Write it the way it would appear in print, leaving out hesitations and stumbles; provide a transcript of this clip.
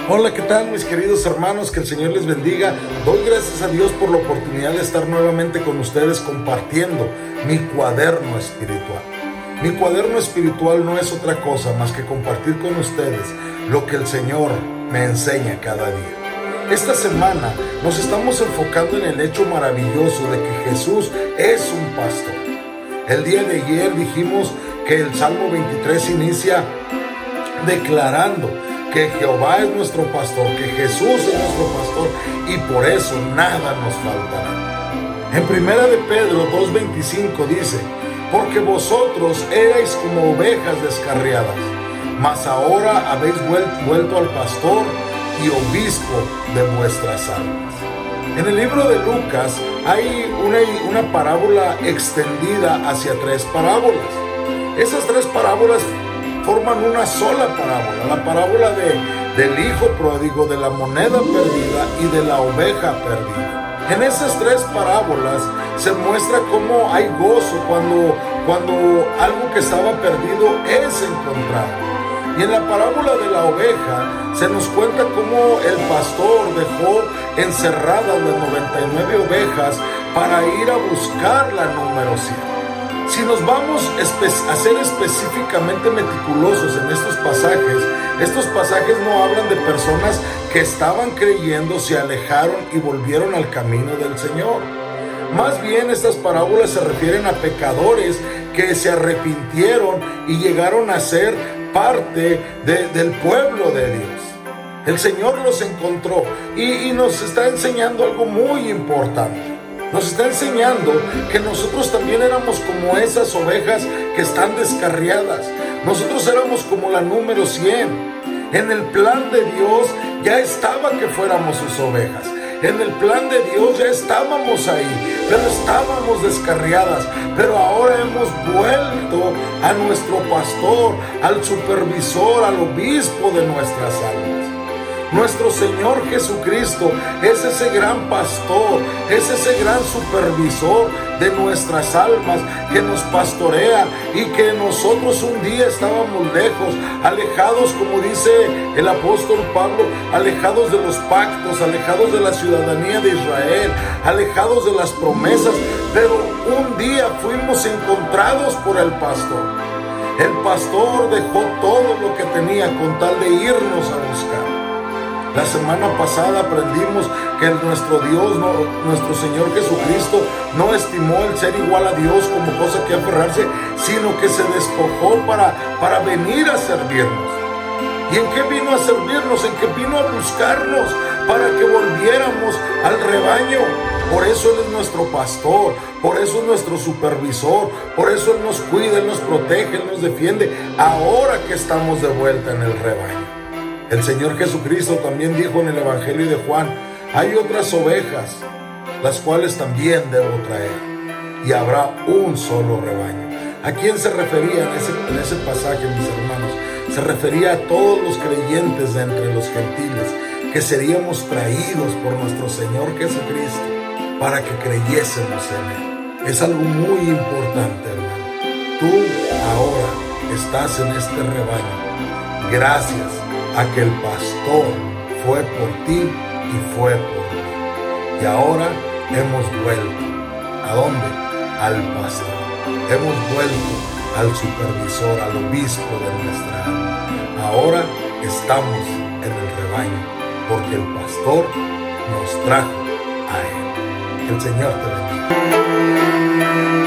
Hola, ¿qué tal mis queridos hermanos? Que el Señor les bendiga. Doy gracias a Dios por la oportunidad de estar nuevamente con ustedes compartiendo mi cuaderno espiritual. Mi cuaderno espiritual no es otra cosa más que compartir con ustedes lo que el Señor me enseña cada día. Esta semana nos estamos enfocando en el hecho maravilloso de que Jesús es un pastor. El día de ayer dijimos que el Salmo 23 inicia declarando que Jehová es nuestro pastor, que Jesús es nuestro pastor y por eso nada nos faltará. En 1 de Pedro 2:25 dice: porque vosotros erais como ovejas descarriadas, mas ahora habéis vuelto al pastor y obispo de vuestras almas. En el libro de Lucas hay una parábola extendida hacia 3 parábolas. Esas 3 parábolas forman una sola parábola, la parábola del hijo pródigo, de la moneda perdida y de la oveja perdida. En esas 3 parábolas se muestra cómo hay gozo cuando algo que estaba perdido es encontrado. Y en la parábola de la oveja se nos cuenta cómo el pastor dejó encerradas las 99 ovejas para ir a buscar la número 100. Si nos vamos a ser específicamente meticulosos en estos pasajes no hablan de personas que estaban creyendo, se alejaron y volvieron al camino del Señor. Más bien estas parábolas se refieren a pecadores que se arrepintieron y llegaron a ser parte del pueblo de Dios. El Señor los encontró y nos está enseñando algo muy importante. Nos está enseñando que nosotros también éramos como esas ovejas que están descarriadas. Nosotros éramos como la número 100. En el plan de Dios ya estaba que fuéramos sus ovejas. En el plan de Dios ya estábamos ahí, pero estábamos descarriadas. Pero ahora hemos vuelto a nuestro pastor, al supervisor, al obispo de nuestras almas. Nuestro Señor Jesucristo es ese gran pastor, es ese gran supervisor de nuestras almas que nos pastorea y que nosotros un día estábamos lejos, alejados, como dice el apóstol Pablo, alejados de los pactos, alejados de la ciudadanía de Israel, alejados de las promesas, pero un día fuimos encontrados por el pastor. El pastor dejó todo lo que tenía con tal de irnos a buscar. La semana pasada aprendimos que nuestro Dios, nuestro Señor Jesucristo, no estimó el ser igual a Dios como cosa que aferrarse, sino que se despojó para venir a servirnos. ¿Y en qué vino a servirnos? En que vino a buscarnos para que volviéramos al rebaño. Por eso Él es nuestro pastor, por eso es nuestro supervisor, por eso Él nos cuida, Él nos protege, Él nos defiende, ahora que estamos de vuelta en el rebaño. El Señor Jesucristo también dijo en el Evangelio de Juan: hay otras ovejas, las cuales también debo traer, y habrá un solo rebaño. ¿A quién se refería en ese pasaje, mis hermanos? Se refería a todos los creyentes de entre los gentiles, que seríamos traídos por nuestro Señor Jesucristo para que creyésemos en Él. Es algo muy importante, hermano. Tú ahora estás en este rebaño gracias a que el pastor fue por ti y fue por mí. Y ahora hemos vuelto. ¿A dónde? Al pastor. Hemos vuelto al supervisor, al obispo de nuestra alma. Ahora estamos en el rebaño porque el pastor nos trajo a Él. Que el Señor te bendiga.